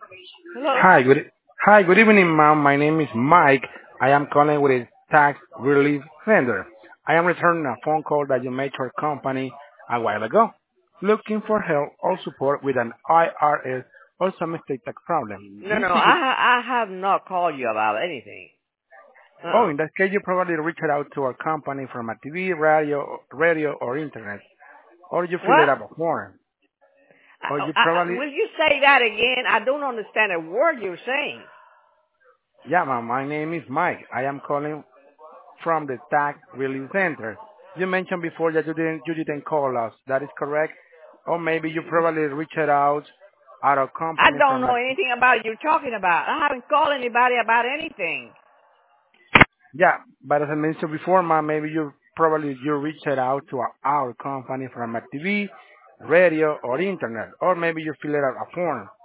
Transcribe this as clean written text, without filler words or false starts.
Hello? Hi, good evening, ma'am. My name is Mike. I am calling with a tax relief center. I am returning a phone call that you made to our company a while ago, looking for help or support with an IRS or some estate tax problem. No, Let me no, see you. I have not called you about anything. Oh, Uh-uh. in that case, you probably reached out to our company from a TV, radio, or internet, or you fill it What? up a form, or you probably, Will you say that again? I don't understand a word you're saying. yeah, ma'am. My name is Mike. I am calling from the tax relief center. You mentioned before that you didn't call us. That is correct. Or maybe you probably reached out at our I company don't from know a, anything about what you're talking about. I haven't called anybody about anything. yeah, but as I mentioned before, ma, maybe you reached out to our company from a TV, radio, or internet, or maybe you filled out a form.